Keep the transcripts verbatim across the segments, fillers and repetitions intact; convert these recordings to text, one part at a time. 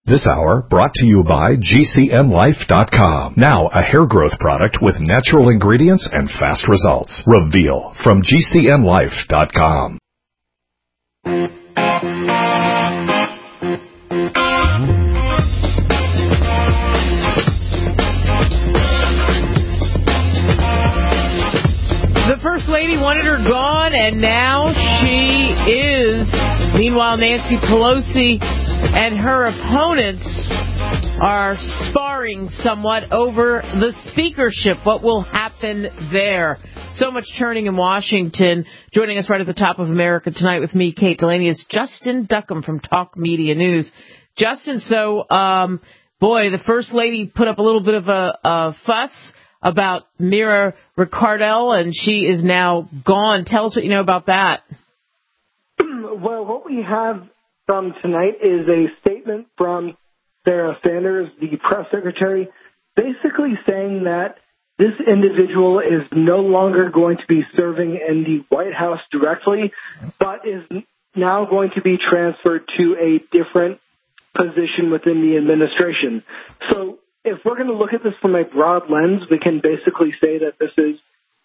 This hour brought to you by G C N Life dot com. Now a hair growth product with natural ingredients and fast results. Reveal from G C N Life dot com. The First Lady wanted her gone, and now she is. Meanwhile, Nancy Pelosi and her opponents are sparring somewhat over the speakership. What will happen there? So much churning in Washington. Joining us right at the top of America Tonight with me, Kate Delaney, is Justin Duckham from Talk Media News. Justin, so, um, boy, the First Lady put up a little bit of a, a fuss about Mira Ricardel, and she is now gone. Tell us what you know about that. Well, what we have from tonight is a statement from Sarah Sanders, the press secretary, basically saying that this individual is no longer going to be serving in the White House directly, but is now going to be transferred to a different position within the administration. So if we're going to look at this from a broad lens, we can basically say that this is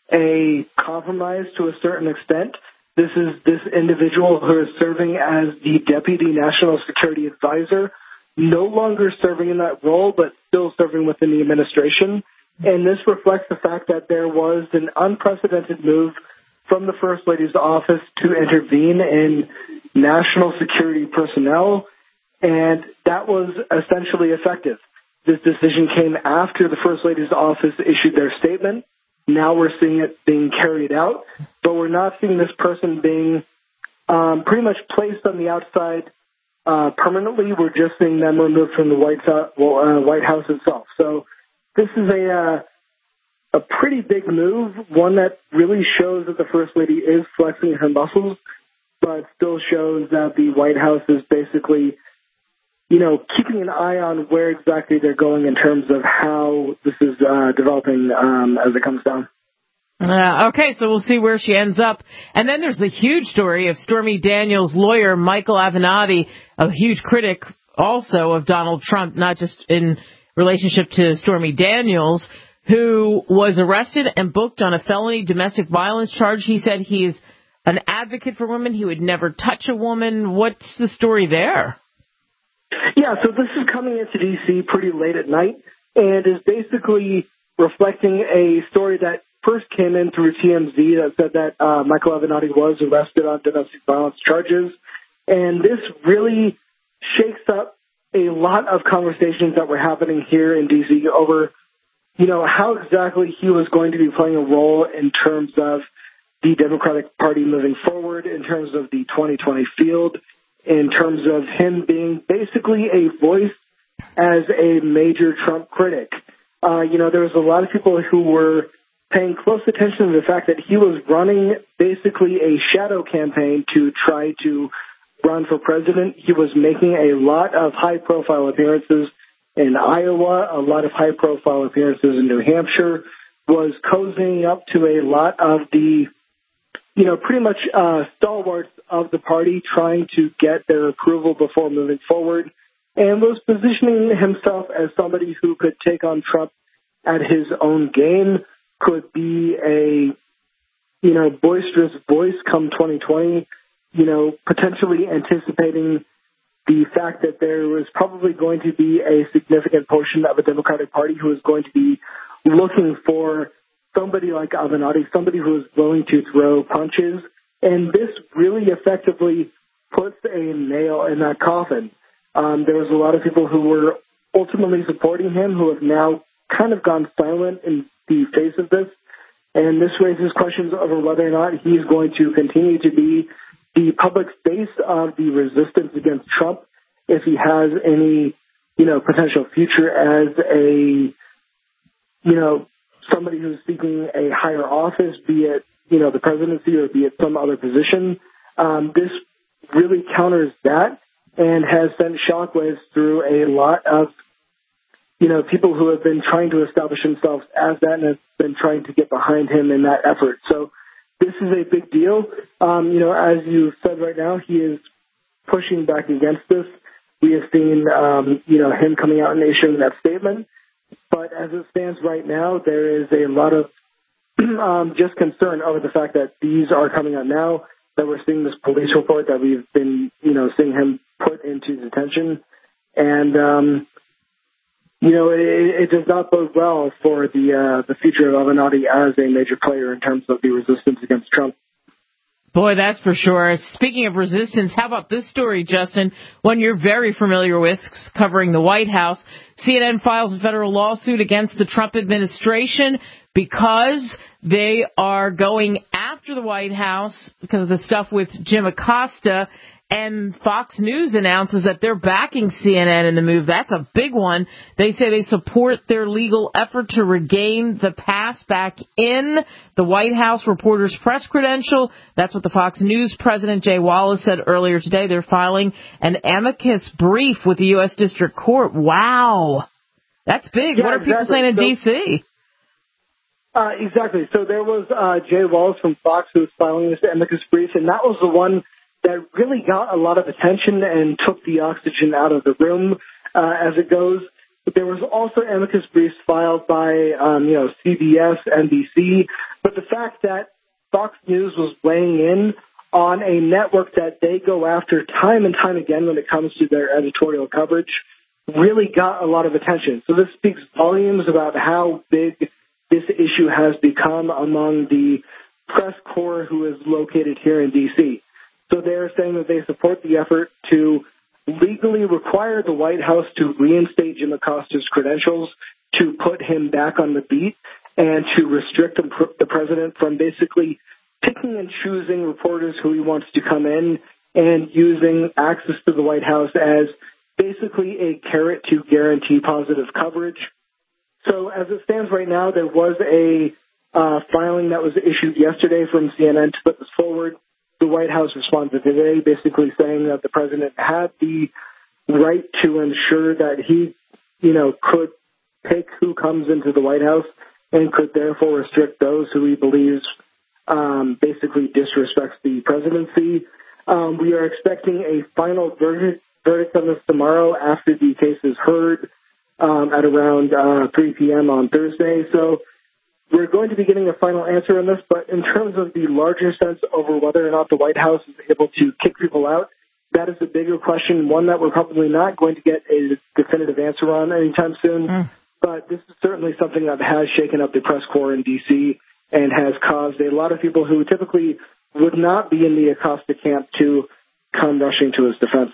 a compromise to a certain extent. This is this individual who is serving as the Deputy National Security Advisor, no longer serving in that role, but still serving within the administration. And this reflects the fact that there was an unprecedented move from the First Lady's office to intervene in national security personnel, and that was essentially effective. This decision came after the First Lady's office issued their statement. Now we're seeing it being carried out, but we're not seeing this person being um, pretty much placed on the outside uh, permanently. We're just seeing them removed from the White House, well, uh, White House itself. So this is a uh, a pretty big move, one that really shows that the First Lady is flexing her muscles, but still shows that the White House is basically, you know, keeping an eye on where exactly they're going in terms of how this is uh, developing um, as it comes down. Uh, okay, so we'll see where she ends up. And then there's the huge story of Stormy Daniels' lawyer, Michael Avenatti, a huge critic also of Donald Trump, not just in relationship to Stormy Daniels, who was arrested and booked on a felony domestic violence charge. He said he is an advocate for women. He would never touch a woman. What's the story there? Yeah, so this is coming into D C pretty late at night and is basically reflecting a story that first came in through T M Z that said that uh, Michael Avenatti was arrested on domestic violence charges. And this really shakes up a lot of conversations that were happening here in D C over, you know, how exactly he was going to be playing a role in terms of the Democratic Party moving forward, in terms of the twenty twenty field, in terms of him being basically a voice as a major Trump critic. Uh, you know, there was a lot of people who were paying close attention to the fact that he was running basically a shadow campaign to try to run for president. He was making a lot of high-profile appearances in Iowa, a lot of high-profile appearances in New Hampshire, was cozying up to a lot of the you know, pretty much uh, stalwarts of the party trying to get their approval before moving forward, and was positioning himself as somebody who could take on Trump at his own game, could be a, you know, boisterous voice come twenty twenty, you know, potentially anticipating the fact that there was probably going to be a significant portion of the Democratic Party who was going to be looking for somebody like Avenatti, somebody who is willing to throw punches. And this really effectively puts a nail in that coffin. Um, there was a lot of people who were ultimately supporting him who have now kind of gone silent in the face of this. And this raises questions over whether or not he's going to continue to be the public face of the resistance against Trump, if he has any, you know, potential future as a, you know, somebody who's seeking a higher office, be it, you know, the presidency or be it some other position. Um, this really counters that and has sent shockwaves through a lot of, you know, people who have been trying to establish themselves as that and have been trying to get behind him in that effort. So this is a big deal. Um, you know, as you said right now, he is pushing back against this. we have seen, um, you know, him coming out and issuing that statement. But as it stands right now, there is a lot of um, just concern over the fact that these are coming out now, that we're seeing this police report that we've been, you know, seeing him put into detention. And, um, you know, it, it does not bode well for the uh, the future of Avenatti as a major player in terms of the resistance against Trump. Boy, that's for sure. Speaking of resistance, how about this story, Justin, one you're very familiar with, covering the White House. C N N files a federal lawsuit against the Trump administration because they are going after the White House because of the stuff with Jim Acosta. And Fox News announces that they're backing C N N in the move. That's a big one. They say they support their legal effort to regain the pass back in the White House reporter's press credential. That's what the Fox News president, Jay Wallace, said earlier today. They're filing an amicus brief with the U S District Court. Wow. That's big. Yeah, what are exactly. people saying in so, D C? Uh, exactly. So there was uh, Jay Wallace from Fox who was filing this amicus brief, and that was the one that really got a lot of attention and took the oxygen out of the room uh, as it goes. But there was also amicus briefs filed by, um, you know, C B S, N B C. But the fact that Fox News was weighing in on a network that they go after time and time again when it comes to their editorial coverage really got a lot of attention. So this speaks volumes about how big this issue has become among the press corps who is located here in D C So they're saying that they support the effort to legally require the White House to reinstate Jim Acosta's credentials, to put him back on the beat, and to restrict the president from basically picking and choosing reporters who he wants to come in and using access to the White House as basically a carrot to guarantee positive coverage. So as it stands right now, there was a uh, filing that was issued yesterday from C N N to put this forward. The White House responded today, basically saying that the president had the right to ensure that he, you know, could pick who comes into the White House and could therefore restrict those who he believes um, basically disrespects the presidency. Um, we are expecting a final verdict, verdict on this tomorrow after the case is heard um, at around uh, three p.m. on Thursday. So we're going to be getting a final answer on this, but in terms of the larger sense over whether or not the White House is able to kick people out, that is a bigger question, one that we're probably not going to get a definitive answer on anytime soon. Mm. But this is certainly something that has shaken up the press corps in D C and has caused a lot of people who typically would not be in the Acosta camp to come rushing to his defense.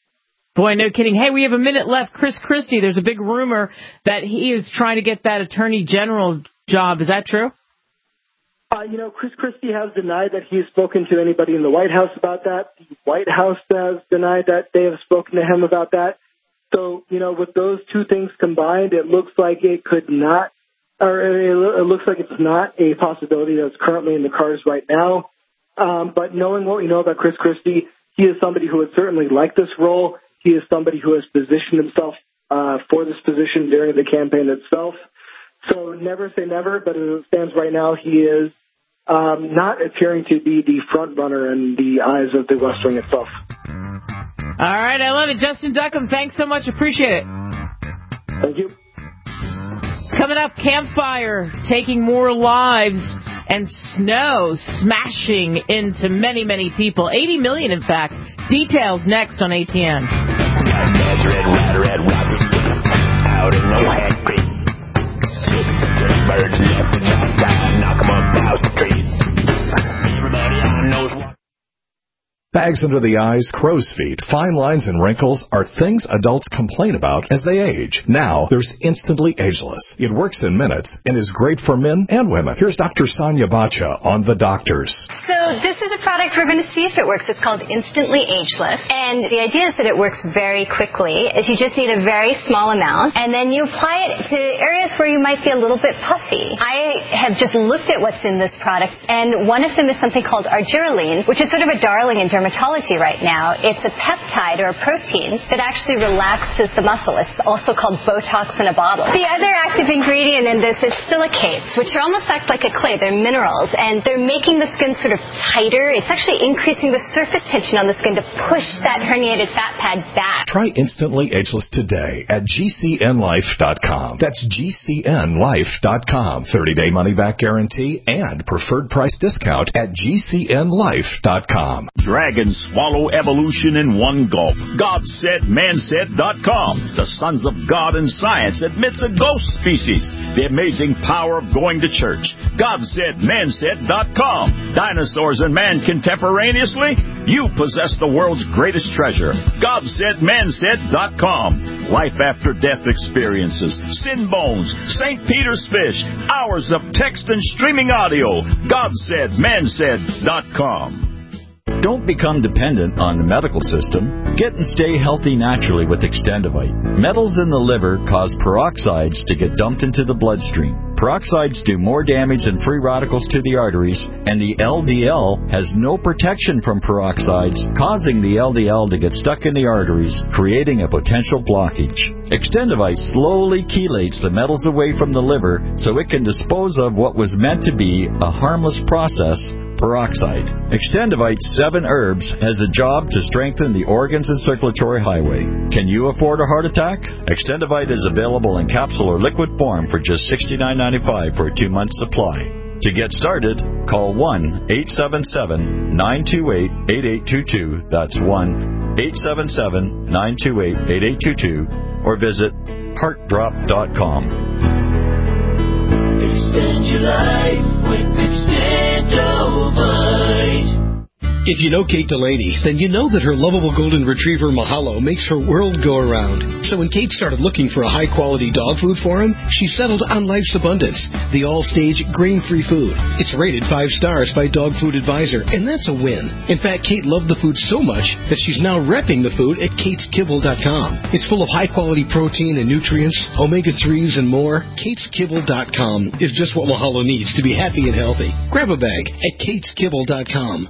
Boy, no kidding. Hey, we have a minute left. Chris Christie, there's a big rumor that he is trying to get that attorney general job. Is that true? Uh, you know, Chris Christie has denied that he has spoken to anybody in the White House about that. The White House has denied that they have spoken to him about that. So, you know, with those two things combined, it looks like it could not, or it looks like it's not a possibility that's currently in the cards right now. Um, but knowing what we know about Chris Christie, he is somebody who would certainly like this role. He is somebody who has positioned himself uh, for this position during the campaign itself. So never say never, but as it stands right now, he is um, not appearing to be the front runner in the eyes of the West Wing itself. All right, I love it. Justin Duckham, thanks so much. Appreciate it. Thank you. Coming up, Campfire taking more lives and snow smashing into many, many people. eighty million, in fact. Details next on A T N. Out in the land creek. Birds left and outside, knock 'em up out the trees. Everybody I knows what. Bags under the eyes, crow's feet, fine lines, and wrinkles are things adults complain about as they age. Now, there's Instantly Ageless. It works in minutes and is great for men and women. Here's Doctor Sonia Bacha on The Doctors. So this is a product we're going to see if it works. It's called Instantly Ageless. And the idea is that it works very quickly. Is you just need a very small amount, and then you apply it to areas where you might be a little bit puffy. I have just looked at what's in this product, and one of them is something called argireline, which is sort of a darling in dermatology. dermatology right now. It's a peptide or a protein that actually relaxes the muscle. It's also called Botox in a bottle. The other active ingredient in this is silicates, which are almost act like a clay. They're minerals, and they're making the skin sort of tighter. It's actually increasing the surface tension on the skin to push that herniated fat pad back. Try Instantly Ageless today at G C N life dot com. That's G C N life dot com. thirty-day money-back guarantee and preferred price discount at G C N life dot com. Dragons swallow evolution in one gulp. God said, man said dot com. The Sons of God in Science admits a ghost species. The amazing power of going to church. God said, man said dot com. Dinosaurs and man contemporaneously? You possess the world's greatest treasure. God said, man said dot com. Life after death experiences. Sin bones. Saint Peter's fish. Hours of text and streaming audio. God said, man said dot com. Don't become dependent on the medical system. Get and stay healthy naturally with Extendivite. Metals in the liver cause peroxides to get dumped into the bloodstream. Peroxides do more damage than free radicals to the arteries, and the L D L has no protection from peroxides, causing the L D L to get stuck in the arteries, creating a potential blockage. Extendivite slowly chelates the metals away from the liver so it can dispose of what was meant to be a harmless process, peroxide. Extendivite seven herbs has a job to strengthen the organs and circulatory highway. Can you afford a heart attack? Extendivite is available in capsule or liquid form for just sixty-nine ninety-five for a two-month supply. To get started, call one eight seven seven, nine two eight, eight eight two two. That's one eight seven seven, nine two eight, eight eight two two. Or visit heart drop dot com. Extend your life with Extendivite. If you know Kate Delaney, then you know that her lovable golden retriever Mahalo makes her world go around. So when Kate started looking for a high-quality dog food for him, she settled on Life's Abundance, the all-stage grain-free food. It's rated five stars by Dog Food Advisor, and that's a win. In fact, Kate loved the food so much that she's now repping the food at kates kibble dot com. It's full of high-quality protein and nutrients, omega threes, and more. kates kibble dot com is just what Mahalo needs to be happy and healthy. Grab a bag at kates kibble dot com.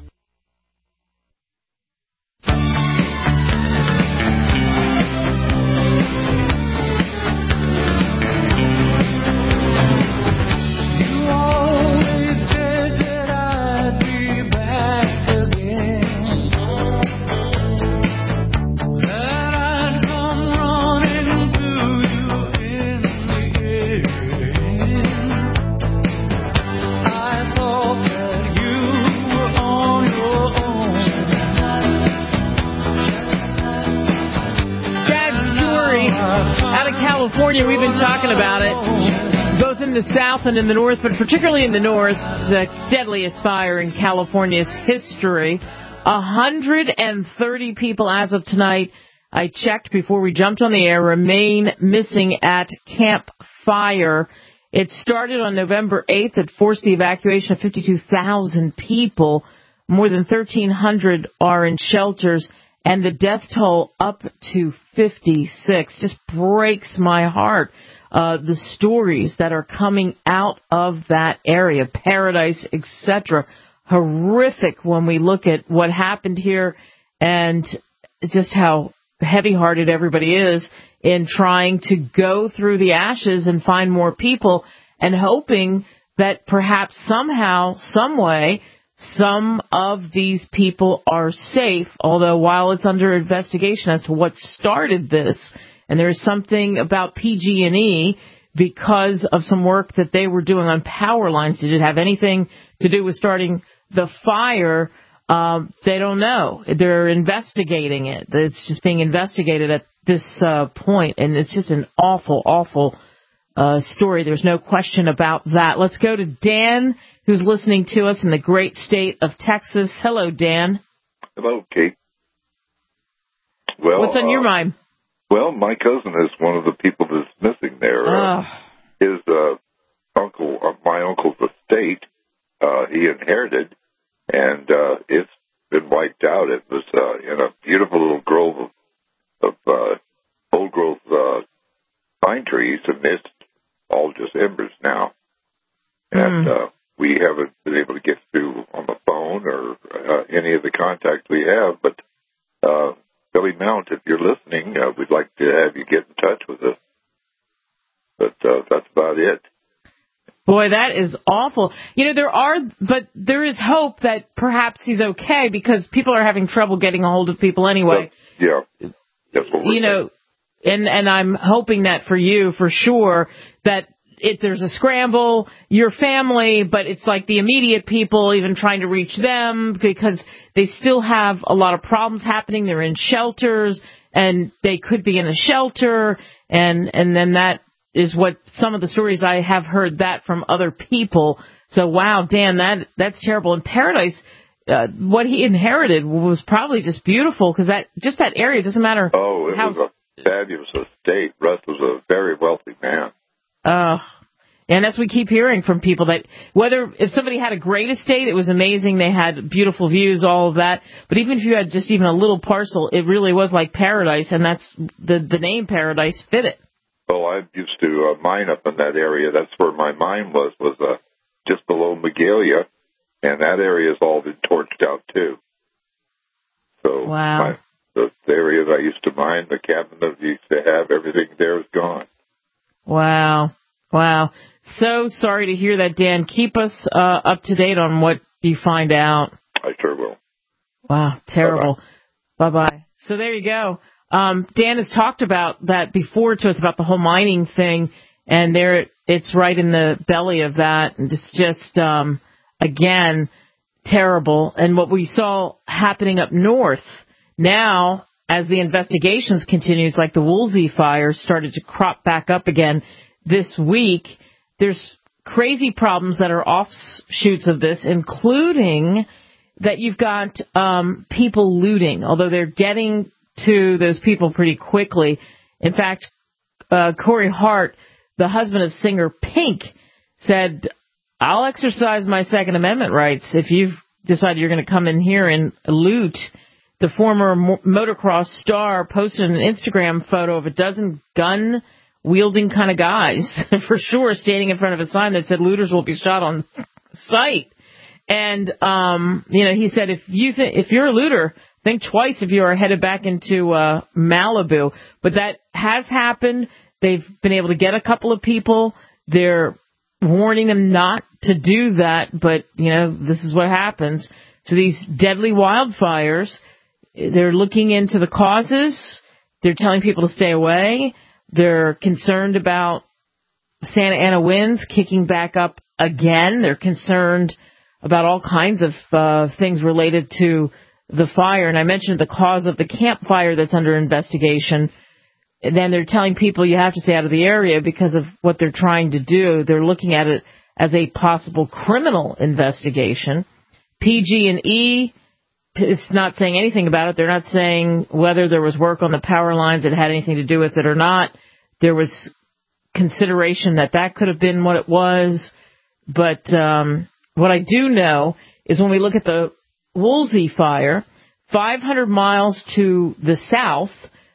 California, we've been talking about it, both in the south and in the north, but particularly in the north, the deadliest fire in California's history. one hundred thirty people as of tonight, I checked before we jumped on the air, remain missing at Camp Fire. It started on November eighth. It forced the evacuation of fifty-two thousand people. More than thirteen hundred are in shelters. And the death toll up to fifty-six. Just breaks my heart. Uh, the stories that are coming out of that area, Paradise, et cetera, horrific when we look at what happened here and just how heavy-hearted everybody is in trying to go through the ashes and find more people and hoping that perhaps somehow, some way, some of these people are safe, although while it's under investigation as to what started this, and there's something about P G and E because of some work that they were doing on power lines. Did it have anything to do with starting the fire? Um, they don't know. They're investigating it. It's just being investigated at this uh, point, and it's just an awful, awful uh, story. There's no question about that. Let's go to Dan, who's listening to us in the great state of Texas. Hello, Dan. Hello, Kate. Well, what's on uh, your mind? Well, my cousin is one of the people that's missing there. Uh, uh, his uh, uncle, uh, my uncle's estate, uh, he inherited, and uh, it's been wiped out. It was uh, in a beautiful little grove of, of uh, old growth uh, pine trees, and it's all just embers now. And mm. uh, we haven't been able to get through on the phone or uh, any of the contacts we have. But uh, Billy Mount, if you're listening, uh, we'd like to have you get in touch with us. But uh, that's about it. Boy, that is awful. You know, there are, but there is hope that perhaps he's okay because people are having trouble getting a hold of people anyway. Well, yeah, that's what we're You know, and, and I'm hoping that for you, for sure, that if there's a scramble, your family, but it's like the immediate people, even trying to reach them because they still have a lot of problems happening. They're in shelters, and they could be in a shelter, and and then that is what some of the stories I have heard that from other people. So, wow, Dan, that that's terrible. And Paradise, uh, what he inherited was probably just beautiful because that just that area doesn't matter. Oh, it how, was a fabulous estate. Russ was a very wealthy man. Uh, and as we keep hearing from people that whether if somebody had a great estate, it was amazing. They had beautiful views, all of that. But even if you had just even a little parcel, it really was like paradise. And that's the, the name Paradise fit it. Well, I used to uh, mine up in that area. That's where my mine was, was uh, just below Magalia, and that area has all been torched out, too. So wow. my, the, the area that I used to mine, the cabin that we used to have, everything there is gone. Wow. Wow. So sorry to hear that, Dan. Keep us uh, up to date on what you find out. I sure will. Wow, terrible. Bye-bye. Bye-bye. So there you go. Um, Dan has talked about that before to us about the whole mining thing, and there it's right in the belly of that. And it's just, um, again, terrible. And what we saw happening up north now, as the investigations continues, like the Woolsey fire started to crop back up again this week, there's crazy problems that are offshoots of this, including that you've got um, people looting, although they're getting to those people pretty quickly. In fact, uh, Corey Hart, the husband of singer Pink, said, I'll exercise my Second Amendment rights if you've decided you're going to come in here and loot. The former mo- motocross star posted an Instagram photo of a dozen gun-wielding kind of guys, for sure, standing in front of a sign that said looters will be shot on sight. And, um, you know, he said, if you th- if you're a looter, think twice if you are headed back into uh, Malibu. But that has happened. They've been able to get a couple of people. They're warning them not to do that. But, you know, this is what happens. So these deadly wildfires, they're looking into the causes. They're telling people to stay away. They're concerned about Santa Ana winds kicking back up again. They're concerned about all kinds of uh, things related to the fire. And I mentioned the cause of the campfire that's under investigation. And then they're telling people you have to stay out of the area because of what they're trying to do. They're looking at it as a possible criminal investigation. P G and E is not saying anything about it. They're not saying whether there was work on the power lines that had anything to do with it or not. There was consideration that that could have been what it was. But um, what I do know is when we look at the Woolsey fire, five hundred miles to the south,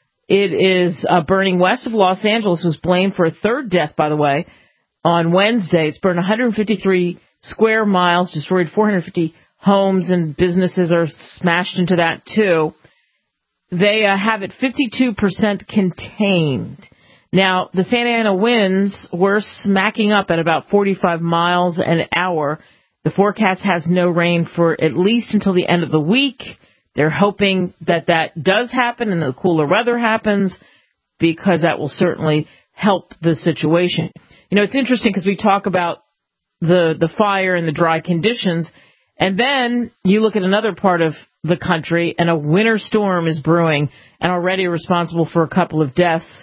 it is uh, burning west of Los Angeles, was blamed for a third death, by the way, on Wednesday. It's burned one hundred fifty-three square miles, destroyed four hundred fifty homes, and businesses are smashed into that, too. They uh, have it fifty-two percent contained. Now, the Santa Ana winds were smacking up at about forty-five miles an hour. The forecast has no rain for at least until the end of the week. They're hoping that that does happen and the cooler weather happens because that will certainly help the situation. You know, it's interesting because we talk about the, the fire and the dry conditions, and then you look at another part of the country and a winter storm is brewing and already responsible for a couple of deaths.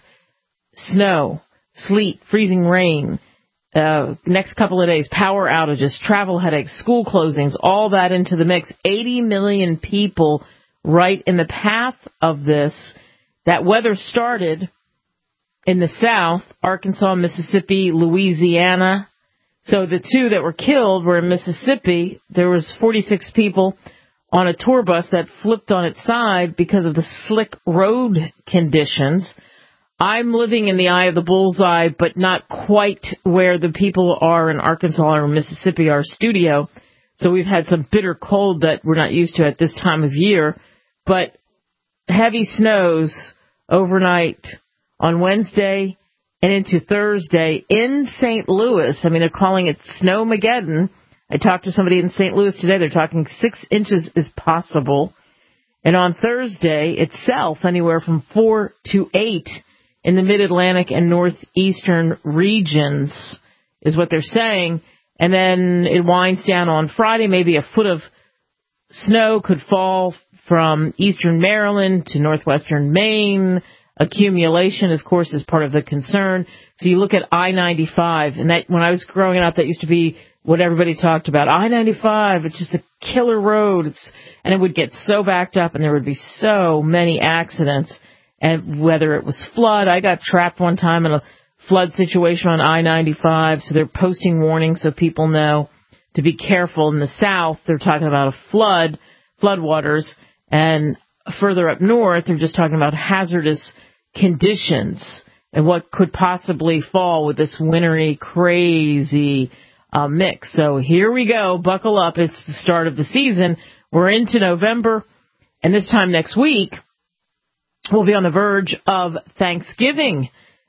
Snow, sleet, freezing rain, uh, next couple of days, power outages, travel headaches, school closings, all that into the mix. eighty million people right in the path of this. That weather started in the south, Arkansas, Mississippi, Louisiana. So the two that were killed were in Mississippi. There was forty-six people on a tour bus that flipped on its side because of the slick road conditions. I'm living in the eye of the bullseye, but not quite where the people are in Arkansas or Mississippi, our studio. So we've had some bitter cold that we're not used to at this time of year. But heavy snows overnight on Wednesday and into Thursday in Saint Louis. I mean, they're calling it Snowmageddon. I talked to somebody in Saint Louis today. They're talking six inches is possible. And on Thursday itself, anywhere from four to eight in the mid-Atlantic and northeastern regions is what they're saying. And then it winds down on Friday. Maybe a foot of snow could fall from eastern Maryland to northwestern Maine. Accumulation, of course, is part of the concern. So you look at I ninety-five, and that when I was growing up, that used to be what everybody talked about. I ninety-five, it's just a killer road. It's, and it would get so backed up, and there would be so many accidents. And whether it was flood, I got trapped one time in a flood situation on I ninety-five, so they're posting warnings so people know to be careful. In the south, they're talking about a flood, floodwaters, and further up north, they're just talking about hazardous conditions and what could possibly fall with this wintry, crazy uh, mix. So here we go. Buckle up. It's the start of the season. We're into November, and this time next week, we'll be on the verge of Thanksgiving.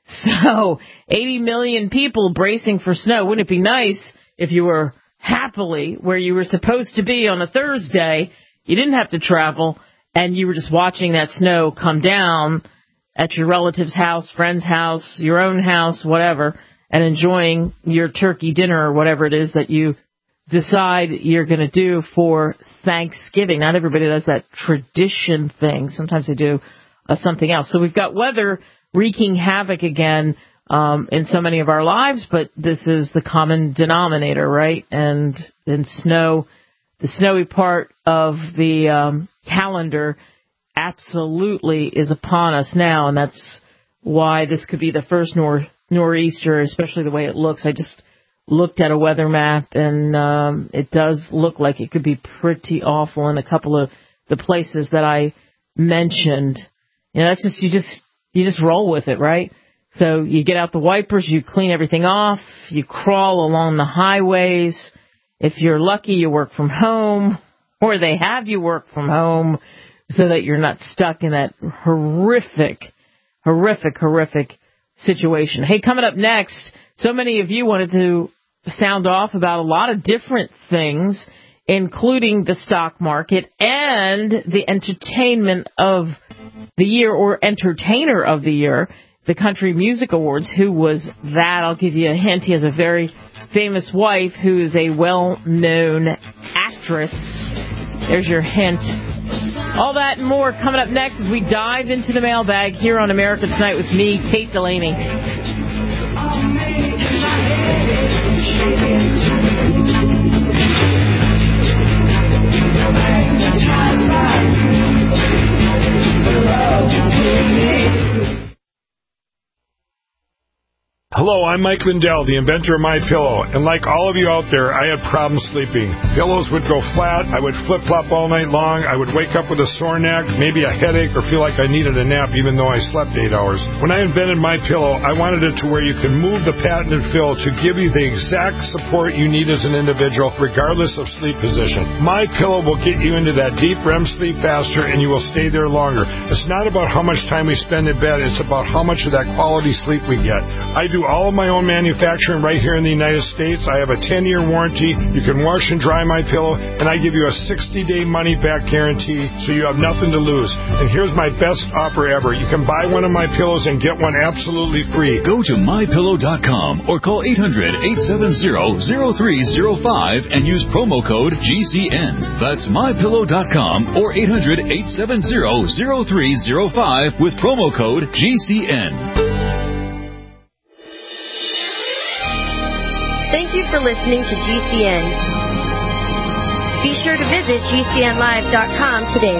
So eighty million people bracing for snow. Wouldn't it be nice if you were happily where you were supposed to be on a Thursday, you didn't have to travel, and you were just watching that snow come down at your relative's house, friend's house, your own house, whatever, and enjoying your turkey dinner or whatever it is that you decide you're going to do for Thanksgiving. Not everybody does that tradition thing. Sometimes they do uh, something else. So we've got weather wreaking havoc again um, in so many of our lives, but this is the common denominator, right? And then snow, the snowy part of the um, calendar absolutely is upon us now, and that's why this could be the first nor nor'easter, especially the way it looks. I just looked at a weather map, and um, it does look like it could be pretty awful in a couple of the places that I mentioned. You know, that's just you just you just roll with it, right? So you get out the wipers, you clean everything off, you crawl along the highways. If you're lucky, you work from home, or they have you work from home so that you're not stuck in that horrific, horrific, horrific situation. Hey, coming up next, so many of you wanted to sound off about a lot of different things, including the stock market and the entertainment of the year or entertainer of the year, the Country Music Awards. Who was that? I'll give you a hint. He has a very famous wife who is a well-known actress. There's your hint. All that and more coming up next as we dive into the mailbag here on America Tonight with me, Kate Delaney. Hello, I'm Mike Lindell, the inventor of MyPillow, and like all of you out there, I had problems sleeping. Pillows would go flat, I would flip-flop all night long, I would wake up with a sore neck, maybe a headache, or feel like I needed a nap even though I slept eight hours. When I invented MyPillow, I wanted it to where you can move the patented fill to give you the exact support you need as an individual, regardless of sleep position. MyPillow will get you into that deep R E M sleep faster, and you will stay there longer. It's not about how much time we spend in bed, it's about how much of that quality sleep we get. I do all of my own manufacturing right here in the United States. I have a ten-year warranty. You can wash and dry my pillow, and I give you a sixty-day money-back guarantee, so you have nothing to lose. And here's my best offer ever. You can buy one of my pillows and get one absolutely free. Go to my pillow dot com or call eight hundred, eight seven zero, zero three zero five and use promo code G C N. That's my pillow dot com or eight hundred, eight seven zero, zero three zero five with promo code G C N. Thank you for listening to G C N. Be sure to visit G C N live dot com today.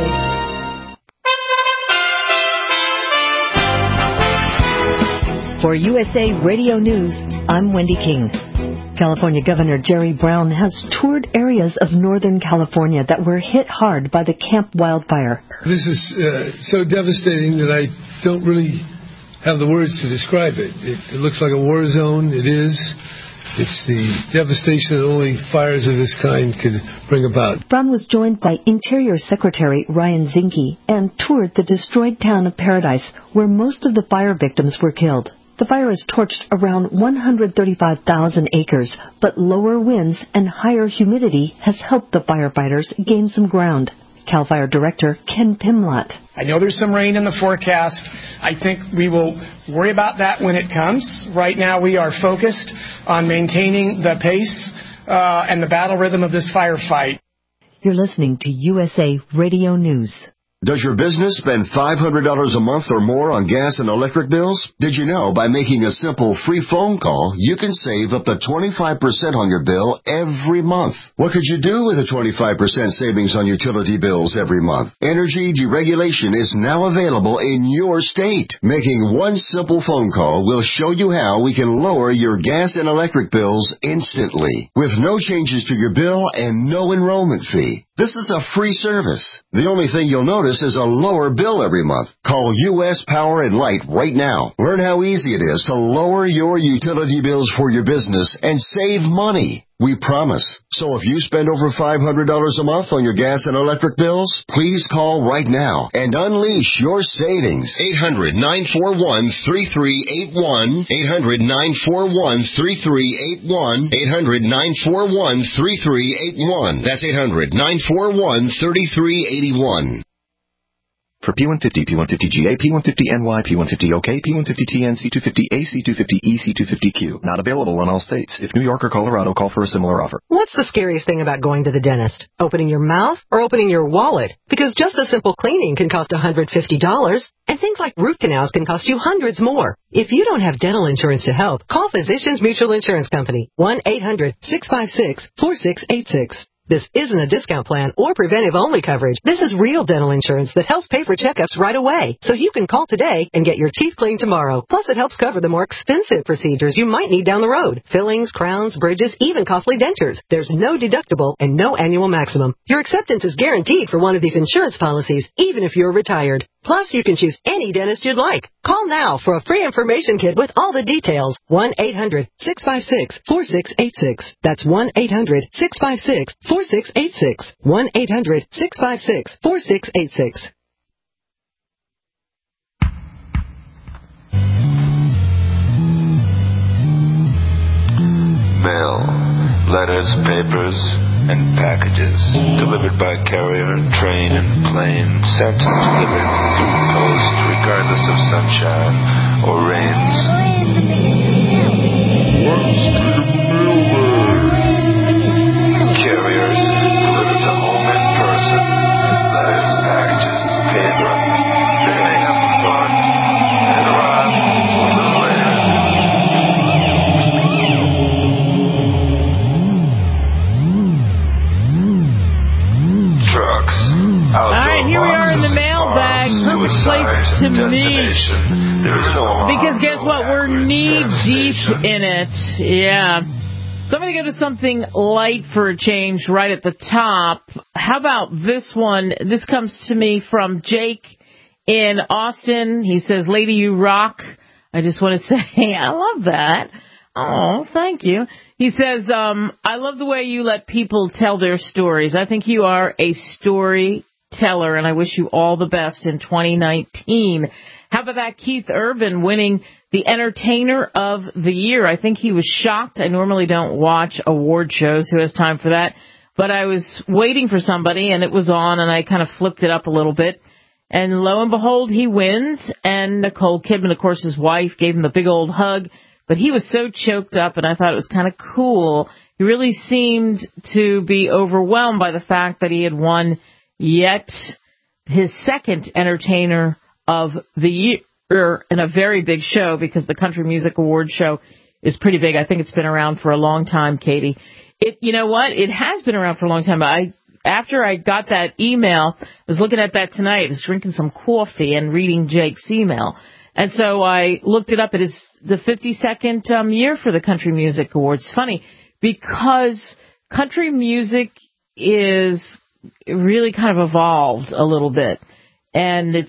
For U S A Radio News, I'm Wendy King. California Governor Jerry Brown has toured areas of Northern California that were hit hard by the Camp Wildfire. This is uh, so devastating that I don't really have the words to describe it. It, it looks like a war zone. It is. It's the devastation that only fires of this kind could bring about. Brown was joined by Interior Secretary Ryan Zinke and toured the destroyed town of Paradise, where most of the fire victims were killed. The fire has torched around one hundred thirty-five thousand acres, but lower winds and higher humidity has helped the firefighters gain some ground. CAL FIRE Director Ken Pimlott. I know there's some rain in the forecast. I think we will worry about that when it comes. Right now we are focused on maintaining the pace uh, and the battle rhythm of this firefight. You're listening to U S A Radio News. Does your business spend five hundred dollars a month or more on gas and electric bills? Did you know by making a simple free phone call, you can save up to twenty-five percent on your bill every month? What could you do with a twenty-five percent savings on utility bills every month? Energy deregulation is now available in your state. Making one simple phone call will show you how we can lower your gas and electric bills instantly, with no changes to your bill and no enrollment fee. This is a free service. The only thing you'll notice is a lower bill every month. Call U S Power and Light right now. Learn how easy it is to lower your utility bills for your business and save money. We promise. So if you spend over five hundred dollars a month on your gas and electric bills, please call right now and unleash your savings. eight hundred, nine four one, three three eight one. eight hundred, nine four one, three three eight one. eight hundred, nine four one, three three eight one. That's eight hundred, nine four one, three three eight one. For P one fifty, P one fifty G A, P one fifty N Y, P one fifty O K, P one fifty T N, C two fifty A, C two fifty E, C two fifty Q. Not available in all states. If New York or Colorado, call for a similar offer. What's the scariest thing about going to the dentist? Opening your mouth or opening your wallet? Because just a simple cleaning can cost one hundred fifty dollars, and things like root canals can cost you hundreds more. If you don't have dental insurance to help, call Physicians Mutual Insurance Company, one eight hundred, six five six, four six eight six. This isn't a discount plan or preventive-only coverage. This is real dental insurance that helps pay for checkups right away. So you can call today and get your teeth cleaned tomorrow. Plus, it helps cover the more expensive procedures you might need down the road. Fillings, crowns, bridges, even costly dentures. There's no deductible and no annual maximum. Your acceptance is guaranteed for one of these insurance policies, even if you're retired. Plus, you can choose any dentist you'd like. Call now for a free information kit with all the details. one eight hundred, six five six, four six eight six. That's one eight hundred, six five six, four six eight six. one eight hundred, six five six, four six eight six. Mail, letters, papers, and packages delivered by carrier, train, and plane, sent and delivered through the coast regardless of sunshine or rains. What's carriers delivered to home in person, letters, packages, paper. They may have fun and arrive a little later. Trucks. All right, here we are in the mailbag. Perfect place to meet. Because guess what? We're knee deep in it. Yeah. So I'm going to go to something light for a change right at the top. How about this one? This comes to me from Jake in Austin. He says, "Lady, you rock." I just want to say, I love that. Oh, thank you. He says, um, "I love the way you let people tell their stories. I think you are a storyteller, and I wish you all the best in twenty nineteen. How about that Keith Urban winning the Entertainer of the Year? I think he was shocked. I normally don't watch award shows. Who has time for that? But I was waiting for somebody, and it was on, and I kind of flipped it up a little bit. And lo and behold, he wins. And Nicole Kidman, of course, his wife, gave him a big old hug. But he was so choked up, and I thought it was kind of cool. He really seemed to be overwhelmed by the fact that he had won yet his second Entertainer of the Year in a very big show, because the Country Music Award show is pretty big. I think it's been around for a long time, Katie. It, you know what? It has been around for a long time. I, after I got that email, I was looking at that tonight. I was drinking some coffee and reading Jake's email. And so I looked it up. It is the fifty-second um, year for the Country Music Awards. It's funny because country music is really kind of evolved a little bit. And it's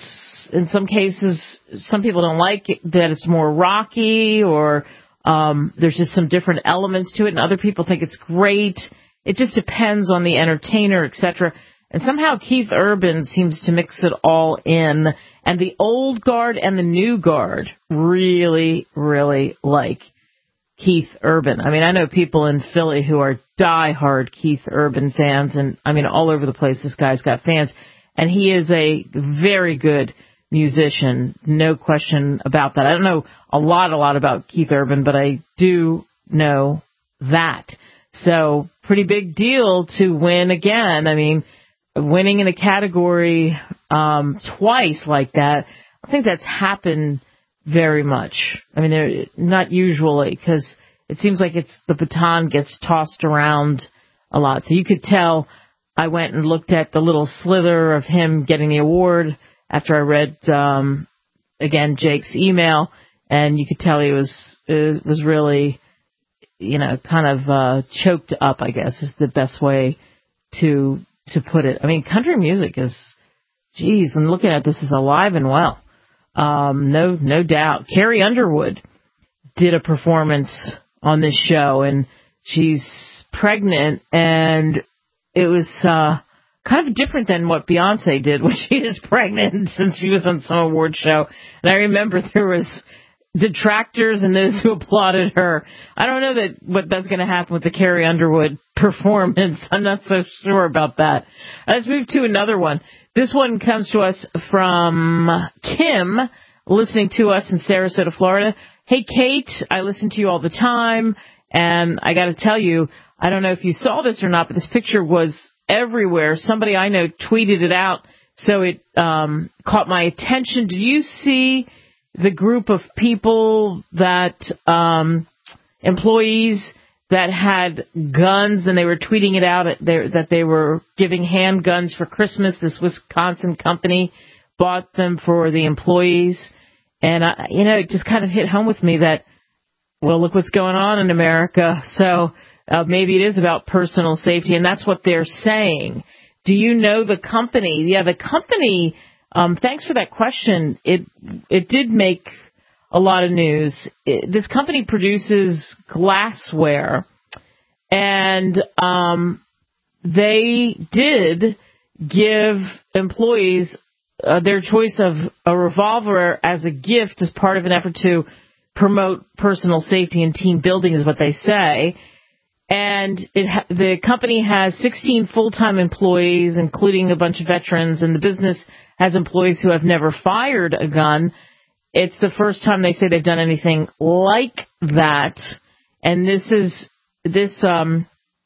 in some cases, some people don't like it, that it's more rocky, or um, there's just some different elements to it, and other people think it's great. It just depends on the entertainer, et cetera. And somehow Keith Urban seems to mix it all in, and the old guard and the new guard really, really like Keith Urban. I mean, I know people in Philly who are diehard Keith Urban fans, and I mean, all over the place, this guy's got fans. And he is a very good musician, no question about that. I don't know a lot, a lot about Keith Urban, but I do know that. So, pretty big deal to win again. I mean, winning in a category um, twice like that, I think that's happened very much. I mean, they're not usually, because it seems like it's the baton gets tossed around a lot. So you could tell. I went and looked at the little slither of him getting the award after I read, um, again, Jake's email, and you could tell he was it was really, you know, kind of uh, choked up, I guess, is the best way to to put it. I mean, country music is, geez, I'm looking at this, is alive and well. Um, no, no doubt. Carrie Underwood did a performance on this show, and she's pregnant, and it was uh, kind of different than what Beyonce did when she was pregnant, since she was on some award show. And I remember there was detractors and those who applauded her. I don't know that what that's going to happen with the Carrie Underwood performance. I'm not so sure about that. Let's move to another one. This one comes to us from Kim, listening to us in Sarasota, Florida. Hey, Kate, I listen to you all the time, and I got to tell you, I don't know if you saw this or not, but this picture was everywhere. Somebody I know tweeted it out, so it um, caught my attention. Did you see the group of people that, um, employees that had guns, and they were tweeting it out at their, that they were giving handguns for Christmas? This Wisconsin company bought them for the employees. And, I, you know, it just kind of hit home with me that, well, look what's going on in America. So uh, maybe it is about personal safety, and that's what they're saying. Do you know the company? Yeah, the company, um, thanks for that question. It it did make a lot of news. It, this company produces glassware, and um, they did give employees uh, their choice of a revolver as a gift as part of an effort to promote personal safety and team building, is what they say. And it ha- the company has sixteen full-time employees, including a bunch of veterans, and the business has employees who have never fired a gun. It's the first time they say they've done anything like that. And this is this um,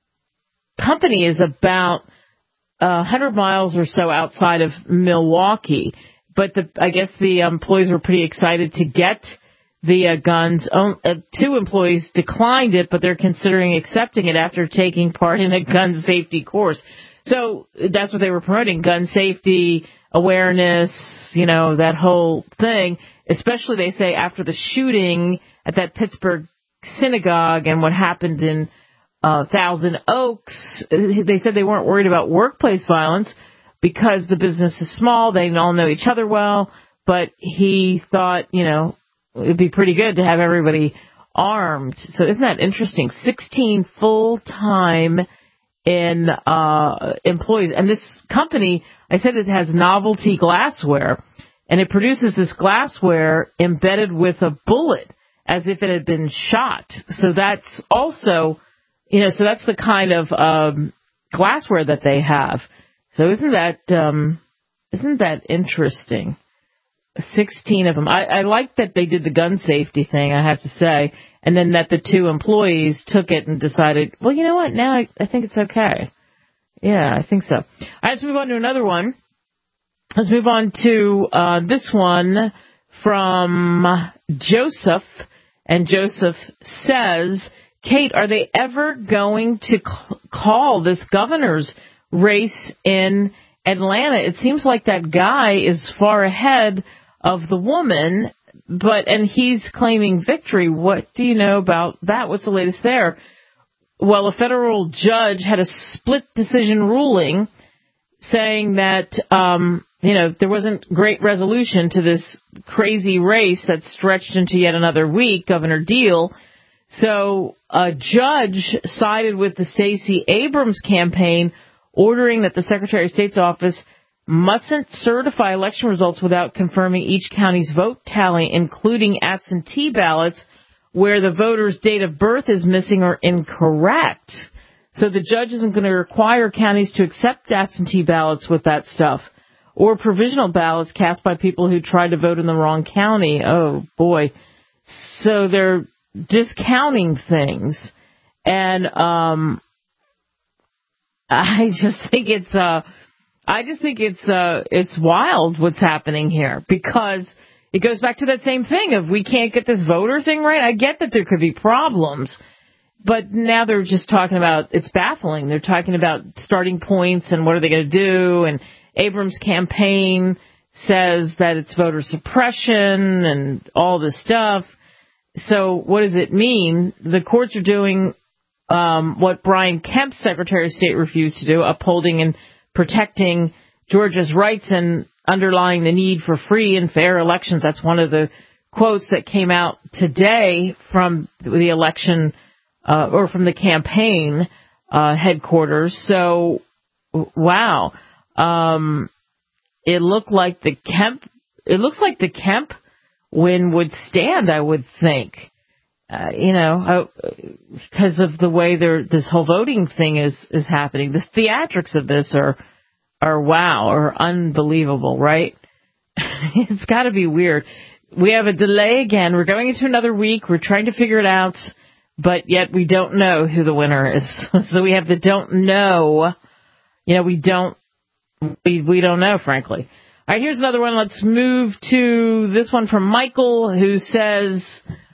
company is about a hundred miles or so outside of Milwaukee. But the, I guess the employees were pretty excited to get the uh, guns. Uh, two employees declined it, but they're considering accepting it after taking part in a gun safety course. So that's what they were promoting, gun safety, awareness, you know, that whole thing, especially, they say, after the shooting at that Pittsburgh synagogue and what happened in uh, Thousand Oaks. They said they weren't worried about workplace violence because the business is small. They all know each other well. But he thought, you know, it'd be pretty good to have everybody armed. So isn't that interesting? sixteen full-time in uh, employees. And this company, I said it has novelty glassware, and it produces this glassware embedded with a bullet as if it had been shot. So that's also, you know, so that's the kind of um, glassware that they have. So isn't that um, isn't that interesting? sixteen of them. I, I like that they did the gun safety thing, I have to say, and then that the two employees took it and decided, well, you know what, now I, I think it's okay. Yeah, I think so. All right, let's move on to another one. Let's move on to uh, this one from Joseph, and Joseph says, Kate, are they ever going to c- call this governor's race in Atlanta? It seems like that guy is far ahead of the woman, but and he's claiming victory. What do you know about that? What's the latest there? Well, a federal judge had a split decision ruling saying that um, you know, there wasn't great resolution to this crazy race that stretched into yet another week, Governor Deal. So a judge sided with the Stacey Abrams campaign, ordering that the Secretary of State's office mustn't certify election results without confirming each county's vote tally, including absentee ballots where the voter's date of birth is missing or incorrect. So the judge isn't going to require counties to accept absentee ballots with that stuff, or provisional ballots cast by people who tried to vote in the wrong county. Oh, boy. So they're discounting things. And um, I just think it's uh, I just think it's uh, it's wild what's happening here, because it goes back to that same thing of we can't get this voter thing right. I get that there could be problems, but now they're just talking about, it's baffling. They're talking about starting points and what are they going to do, and Abrams' campaign says that it's voter suppression and all this stuff. So what does it mean? The courts are doing um, what Brian Kemp's Secretary of State refused to do, upholding and protecting Georgia's rights and underlying the need for free and fair elections. That's one of the quotes that came out today from the election uh, or from the campaign uh, headquarters. So, wow. Um, it looked like the Kemp, it looks like the Kemp win would stand, I would think, uh, you know, because of the way they're, this whole voting thing is, is happening. The theatrics of this are, are wow, are unbelievable, right? It's got to be weird. We have a delay again. We're going into another week. We're trying to figure it out, but yet we don't know who the winner is. So we have the don't know. You know, we don't, we, we don't know, frankly. All right, here's another one. Let's move to this one from Michael, who says,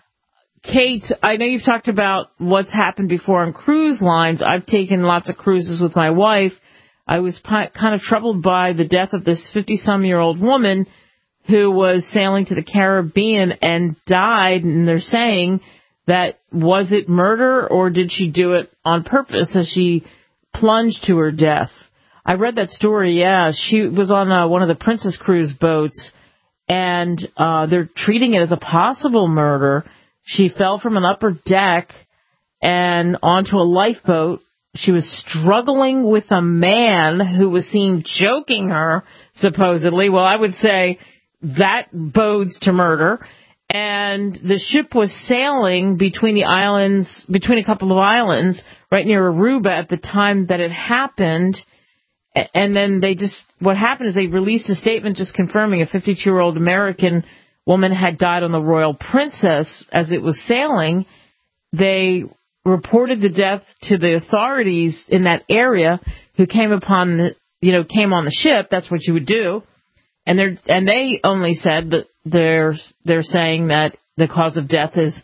Kate, I know you've talked about what's happened before on cruise lines. I've taken lots of cruises with my wife. I was pi- kind of troubled by the death of this fifty-some-year-old woman who was sailing to the Caribbean and died, and they're saying that, was it murder or did she do it on purpose as she plunged to her death? I read that story, yeah. She was on uh, one of the Princess Cruise boats, and uh, they're treating it as a possible murder. She fell from an upper deck and onto a lifeboat. She was struggling with a man who was seen choking her, supposedly. Well, I would say that bodes to murder. And the ship was sailing between the islands, between a couple of islands, right near Aruba at the time that it happened. And then they just, what happened is they released a statement just confirming a fifty-two-year-old American woman had died on the Royal Princess as it was sailing. They reported the death to the authorities in that area, who came upon the, you know, came on the ship. That's what you would do. And they're, and they only said that they're, they're saying that the cause of death is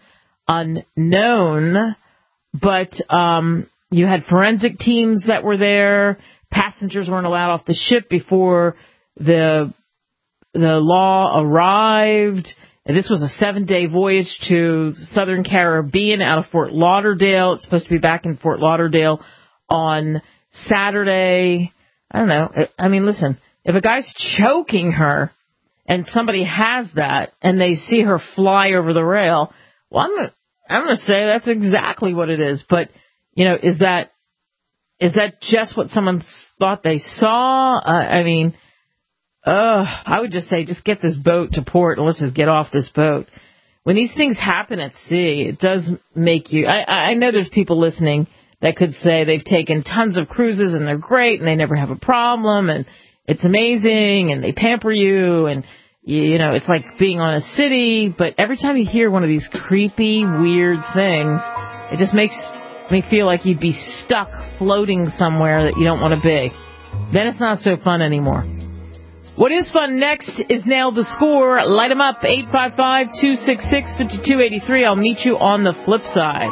unknown, but, um, you had forensic teams that were there. Passengers weren't allowed off the ship before the, the law arrived. And this was a seven-day voyage to Southern Caribbean out of Fort Lauderdale. It's supposed to be back in Fort Lauderdale on Saturday. I don't know. I mean, listen, if a guy's choking her and somebody has that and they see her fly over the rail, well, I'm gonna, I'm going to say that's exactly what it is. But, you know, is that is that just what someone thought they saw? Uh, I mean... Uh, I would just say, just get this boat to port and let's just get off this boat. When these things happen at sea, it does make you, I, I know there's people listening that could say they've taken tons of cruises and they're great and they never have a problem and it's amazing and they pamper you and, you know, it's like being on a city. But every time you hear one of these creepy, weird things, it just makes me feel like you'd be stuck floating somewhere that you don't want to be. Then it's not so fun anymore. What is fun next is Nail the Score. Light 'em up, eight five five, two six six, five two eight three. I'll meet you on the flip side.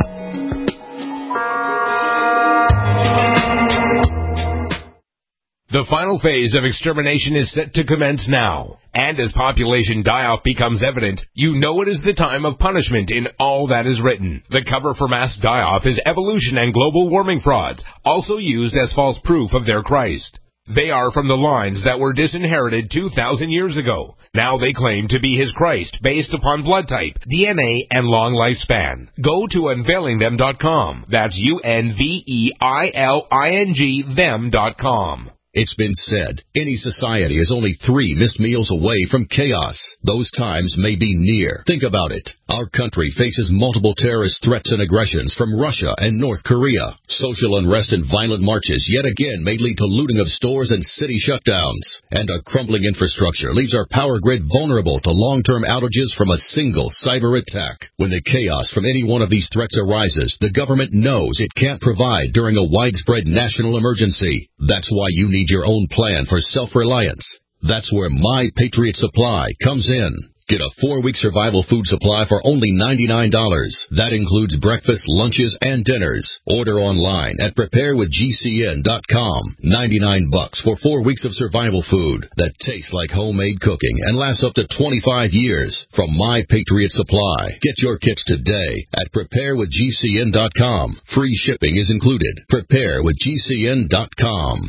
The The final phase of extermination is set to commence now. And as population die-off becomes evident, you know it is the time of punishment in all that is written. The cover for mass die-off is evolution and global warming frauds, also used as false proof of their Christ. They are from the lines that were disinherited two thousand years ago. Now they claim to be his Christ based upon blood type, D N A, and long lifespan. Go to unveiling them dot com. That's U N V E I L I N G them dot com. It's been said, any society is only three missed meals away from chaos. Those times may be near. Think about it. Our country faces multiple terrorist threats and aggressions from Russia and North Korea. Social unrest and violent marches yet again may lead to looting of stores and city shutdowns. And a crumbling infrastructure leaves our power grid vulnerable to long-term outages from a single cyber attack. When the chaos from any one of these threats arises, the government knows it can't provide during a widespread national emergency. That's why you need your own plan for self-reliance. That's where My Patriot Supply comes in. Get a four-week survival food supply for only ninety-nine dollars. That includes breakfast, lunches, and dinners. Order online at prepare with G C N dot com. ninety-nine bucks for four weeks of survival food that tastes like homemade cooking and lasts up to twenty-five years from My Patriot Supply. Get your kits today at prepare with G C N dot com. Free shipping is included. prepare with G C N dot com.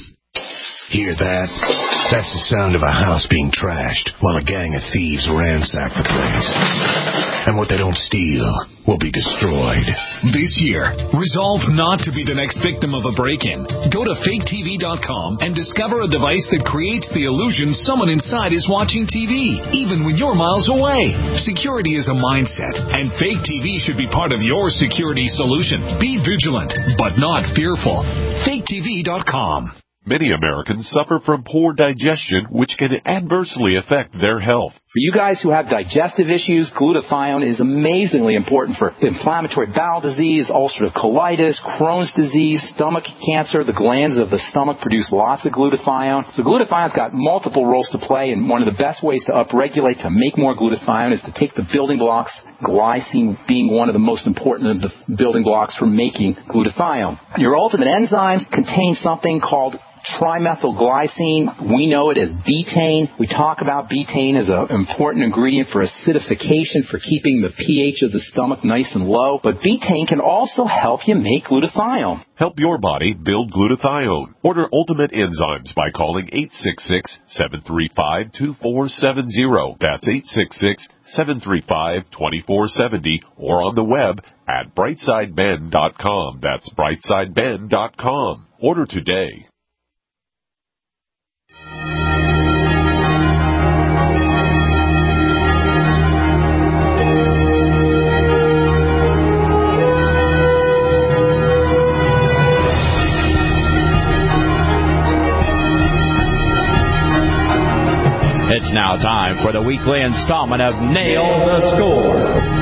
Hear that? That's the sound of a house being trashed while a gang of thieves ransack the place. And what they don't steal will be destroyed. This year, resolve not to be the next victim of a break-in. Go to fake T V dot com and discover a device that creates the illusion someone inside is watching T V, even when you're miles away. Security is a mindset, and Fake T V should be part of your security solution. Be vigilant, but not fearful. fake T V dot com. Many Americans suffer from poor digestion, which can adversely affect their health. For you guys who have digestive issues, glutathione is amazingly important for inflammatory bowel disease, ulcerative colitis, Crohn's disease, stomach cancer. The glands of the stomach produce lots of glutathione. So glutathione's got multiple roles to play, and one of the best ways to upregulate, to make more glutathione, is to take the building blocks, glycine being one of the most important of the building blocks for making glutathione. Your ultimate enzymes contain something called trimethylglycine. We know it as betaine. We talk about betaine as an important ingredient for acidification, for keeping the pH of the stomach nice and low. But betaine can also help you make glutathione. Help your body build glutathione. Order Ultimate Enzymes by calling eight six six, seven three five, two four seven zero. That's eight six six, seven three five, two four seven zero, or on the web at brightside ben dot com. That's brightside ben dot com. Order today. It's now time for the weekly installment of Nail the Score.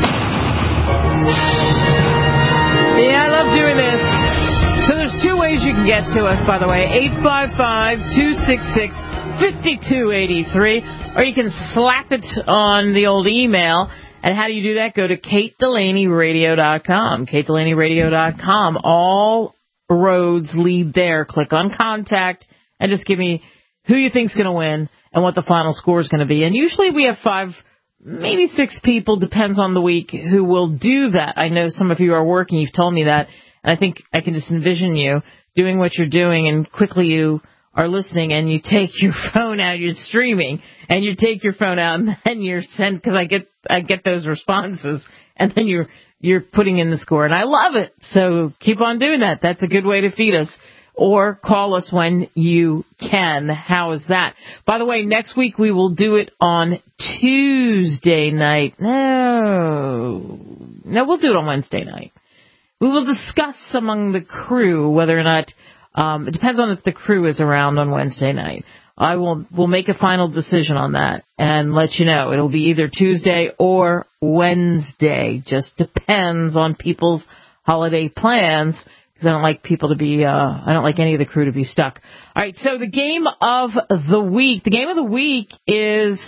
Yeah, I love doing this. So there's two ways you can get to us, by the way. eight five five, two six six, five two eight three. Or you can slap it on the old email. And how do you do that? Go to Kate Delaney Radio dot com. Kate Delaney Radio dot com. All roads lead there. Click on Contact and just give me who you think's going to win and what the final score is going to be. And usually we have five, maybe six people, depends on the week, who will do that. I know some of you are working. You've told me that. And I think I can just envision you doing what you're doing, and quickly you are listening, and you take your phone out, you're streaming, and you take your phone out, and then you're sent, because I get I get those responses, and then you're you're putting in the score. And I love it. So keep on doing that. That's a good way to feed us. Or call us when you can. How is that? By the way, next week we will do it on Tuesday night. No. No, we'll do it on Wednesday night. We will discuss among the crew whether or not, um, it depends on if the crew is around on Wednesday night. I will we'll make a final decision on that and let you know. It'll be either Tuesday or Wednesday. Just depends on people's holiday plans. Because I don't like people to be, uh, I don't like any of the crew to be stuck. All right, so the game of the week. The game of the week is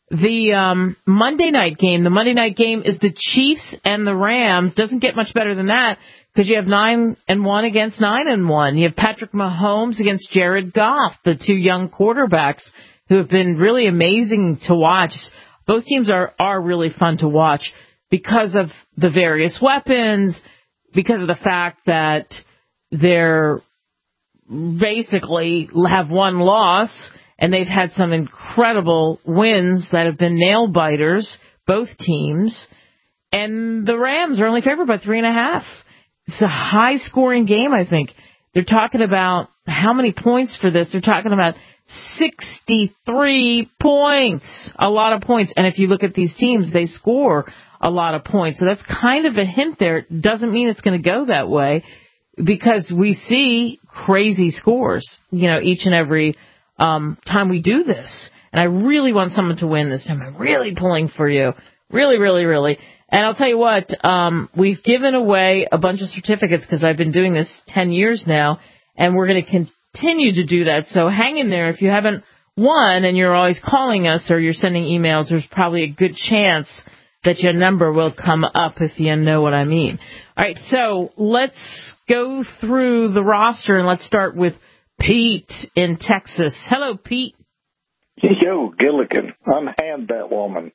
The um, Monday night game, the Monday night game is the Chiefs and the Rams. Doesn't get much better than that because you have nine and one against nine and one. You have Patrick Mahomes against Jared Goff, the two young quarterbacks who have been really amazing to watch. Both teams are, are really fun to watch because of the various weapons, because of the fact that they're basically have one loss, and they've had some incredible wins that have been nail-biters, both teams. And the Rams are only favored by three and a half. It's a high-scoring game, I think. They're talking about how many points for this. They're talking about sixty-three points, a lot of points. And if you look at these teams, they score a lot of points. So that's kind of a hint there. It doesn't mean it's going to go that way because we see crazy scores, you know, each and every um, time we do this. And I really want someone to win this time. I'm really pulling for you. Really, really, really. And I'll tell you what, um, we've given away a bunch of certificates because I've been doing this ten years now, and we're going to continue to do that. So hang in there. If you haven't won and you're always calling us or you're sending emails, there's probably a good chance that your number will come up, if you know what I mean. All right, so let's go through the roster, and let's start with Pete in Texas. Hello, Pete. Yo, Gilligan, unhand that woman.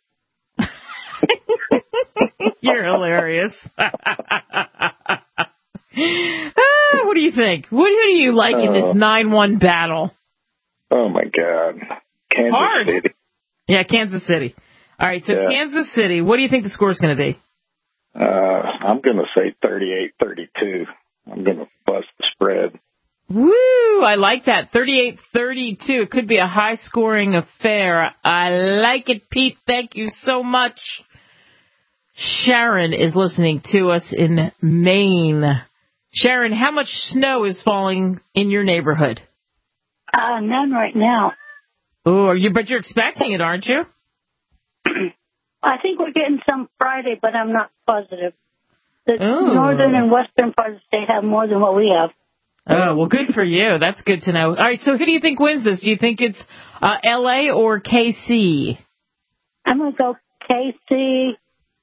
You're hilarious. ah, what do you think? What who do you like uh, in this nine one battle? Oh, my God. Kansas Hard. City. Yeah, Kansas City. All right, so yeah. Kansas City, what do you think the score is going to be? Uh, I'm going to say thirty-eight thirty-two. I'm going to bust the spread. Woo! I like that. thirty-eight thirty-two. It could be a high-scoring affair. I like it, Pete. Thank you so much. Sharon is listening to us in Maine. Sharon, how much snow is falling in your neighborhood? Uh, none right now. Oh, you? But you're expecting it, aren't you? I think we're getting some Friday, but I'm not positive. The Ooh. northern and western part of the state have more than what we have. Oh, well, good for you. That's good to know. All right, so who do you think wins this? Do you think it's uh, L A or K C? I'm going to go K C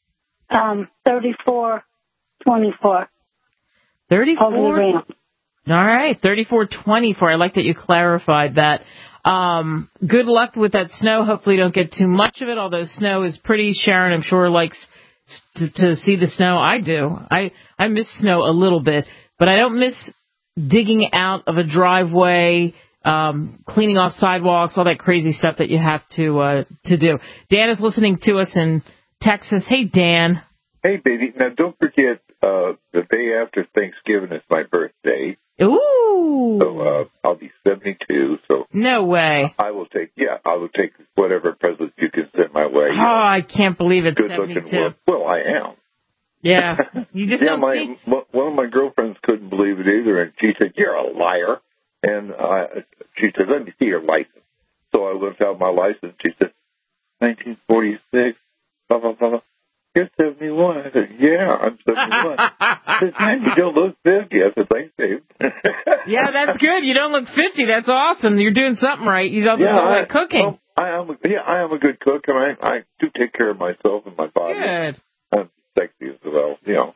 um, thirty-four twenty-four. thirty-four? All right, thirty-four twenty-four. I like that you clarified that. Um, good luck with that snow. Hopefully you don't get too much of it, although snow is pretty. Sharon, I'm sure, likes to, to see the snow. I do. I, I miss snow a little bit, but I don't miss digging out of a driveway, um, cleaning off sidewalks, all that crazy stuff that you have to uh, to do. Dan is listening to us in Texas. Hey, Dan. Hey, baby. Now, don't forget, uh, the day after Thanksgiving is my birthday. Ooh. So uh, I'll be seventy-two. So no way. I will take, yeah, I will take whatever presents you can send my way. Oh, I can't believe it's good seventy-two. Looking, well, well, I am. Yeah, you just yeah, don't my, see. One of my girlfriends couldn't believe it either, and she said, "You're a liar." And I, she said, "Let me see your license." So I whipped out my license. She said, nineteen forty-six, blah, blah, blah, blah. You're seventy-one. I said, yeah, I'm seventy-one. She said, man, you don't look fifty. I said, thanks, Dave. Yeah, that's good. You don't look fifty. That's awesome. You're doing something right. You don't yeah, look I, like cooking. Well, I am a, yeah, I am a good cook, and I, I do take care of myself and my body. Good. I'm sexy as well, you know.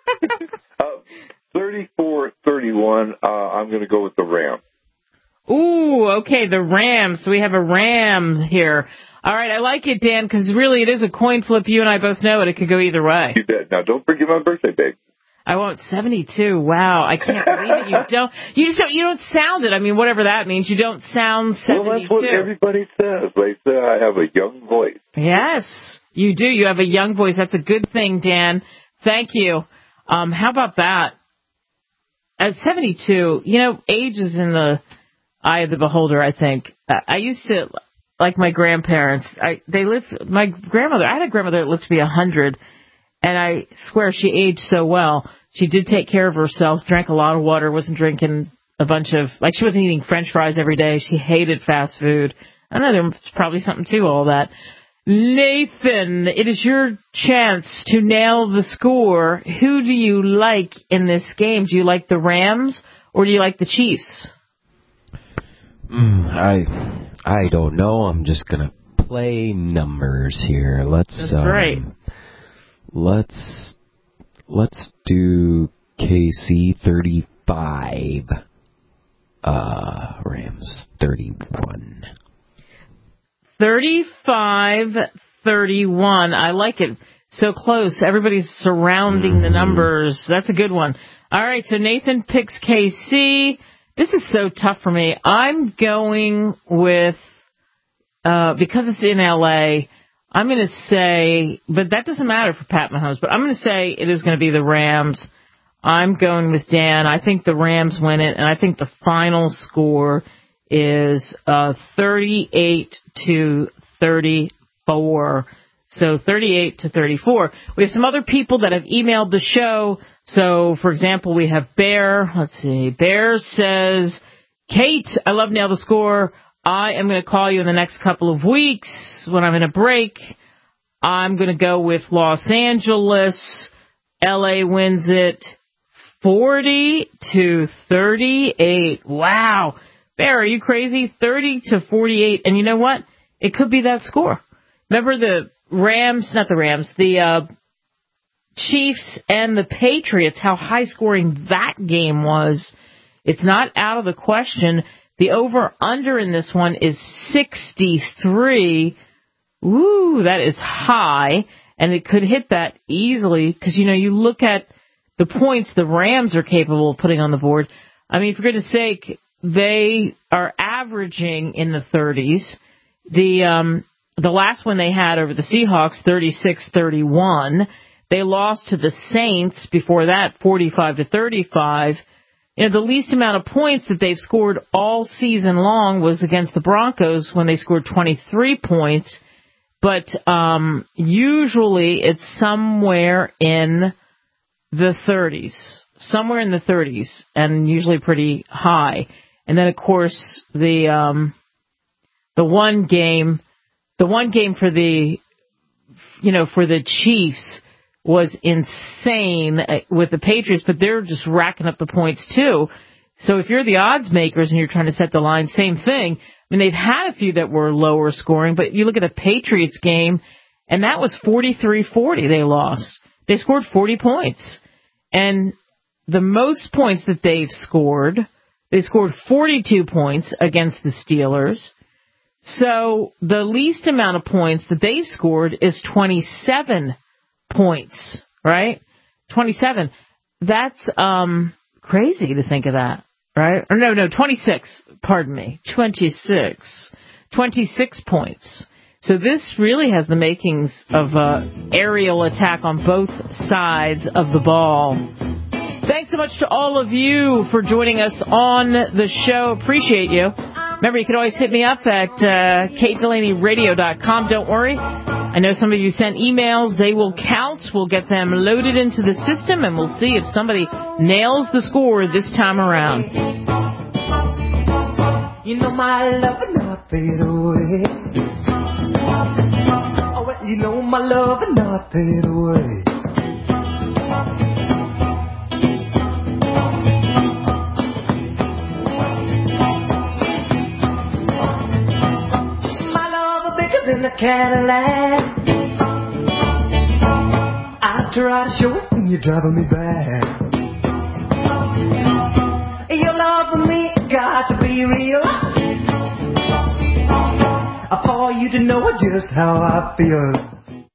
uh, thirty-four thirty-one, uh, I'm going to go with the Rams. Ooh, okay, the Rams. So we have a Ram here. All right, I like it, Dan, because really it is a coin flip. You and I both know it. It could go either way. You did. Now, don't forget my birthday, babe. I won't. seventy-two. Wow, I can't believe it. You don't. You just don't. You don't sound it. I mean, whatever that means. You don't sound seventy-two. Well, that's what everybody says. They say I have a young voice. Yes, you do. You have a young voice. That's a good thing, Dan. Thank you. Um, how about that? At seventy-two, you know, age is in the eye of the beholder, I think. I used to, like my grandparents, I they lived, my grandmother, I had a grandmother that lived to be one hundred, and I swear she aged so well. She did take care of herself, drank a lot of water, wasn't drinking a bunch of, like she wasn't eating French fries every day. She hated fast food. I don't know, there's probably something to all that. Nathan, it is your chance to nail the score. Who do you like in this game? Do you like the Rams or do you like the Chiefs? Mm, I I don't know. I'm just going to play numbers here. Let's. That's um, right. Let's let's do K C thirty-five. Uh, Rams thirty-one. thirty-five thirty-one. I like it. So close. Everybody's surrounding mm-hmm. the numbers. That's a good one. All right, so Nathan picks K C. This is so tough for me. I'm going with, uh, because it's in L A, I'm going to say, but that doesn't matter for Pat Mahomes, but I'm going to say it is going to be the Rams. I'm going with Dan. I think the Rams win it, and I think the final score is uh, thirty-eight to thirty-four. So thirty-eight to thirty-four. We have some other people that have emailed the show. So, for example, we have Bear. Let's see. Bear says, Kate, I love Nail the Score. I am going to call you in the next couple of weeks when I'm in a break. I'm going to go with Los Angeles. L A wins it forty to thirty-eight. Wow. Bear, are you crazy? thirty to forty-eight. And you know what? It could be that score. Remember the Rams, not the Rams, the uh, Chiefs and the Patriots, how high-scoring that game was. It's not out of the question. The over-under in this one is sixty-three. Woo, that is high, and it could hit that easily because, you know, you look at the points the Rams are capable of putting on the board. I mean, for goodness sake, they are averaging in the thirties. The um, the last one they had over the Seahawks, thirty-six thirty-one. They lost to the Saints before that, forty-five to thirty-five. You know, the least amount of points that they've scored all season long was against the Broncos when they scored twenty-three points. But um, usually it's somewhere in the thirties, somewhere in the thirties, and usually pretty high. And then, of course, the um, the one game, the one game for the, you know, for the Chiefs was insane with the Patriots, but they're just racking up the points too. So if you're the odds makers and you're trying to set the line, same thing. I mean, they've had a few that were lower scoring, but you look at the Patriots game, and that was forty-three forty they lost. They scored forty points. And the most points that they've scored, they scored forty-two points against the Steelers. So the least amount of points that they scored is twenty-seven points, right? twenty-seven. That's um crazy to think of that, right? Or no, no, twenty-six. Pardon me. twenty-six. twenty-six points. So this really has the makings of an aerial attack on both sides of the ball. Thanks so much to all of you for joining us on the show. Appreciate you. Remember, you can always hit me up at uh, kate delaney radio dot com. Don't worry. I know some of you sent emails. They will count. We'll get them loaded into the system, and we'll see if somebody nails the score this time around. You know my love will not fade away. Oh, well, you know my love will not fade away. My love is bigger than a Cadillac. I try to show it when you're driving me back. Your love for me got to be real. For you to know just how I feel.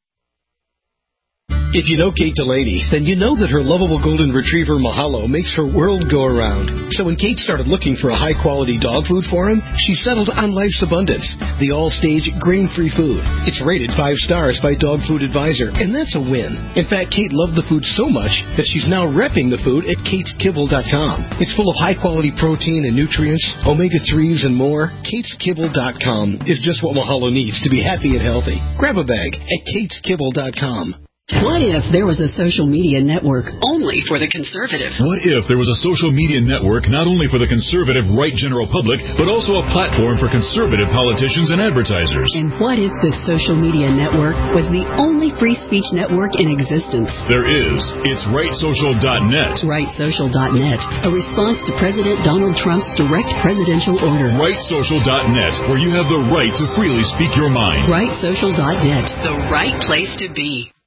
If you know Kate Delaney, then you know that her lovable golden retriever Mahalo makes her world go around. So when Kate started looking for a high-quality dog food for him, she settled on Life's Abundance, the all-stage grain-free food. It's rated five stars by Dog Food Advisor, and that's a win. In fact, Kate loved the food so much that she's now repping the food at kates kibble dot com. It's full of high-quality protein and nutrients, omega threes, and more. kates kibble dot com is just what Mahalo needs to be happy and healthy. Grab a bag at kates kibble dot com. What if there was a social media network only for the conservative? What if there was a social media network not only for the conservative right general public, but also a platform for conservative politicians and advertisers? And what if the social media network was the only free speech network in existence? There is. It's right social dot net. right social dot net, a response to President Donald Trump's direct presidential order. right social dot net, where you have the right to freely speak your mind. right social dot net, the right place to be.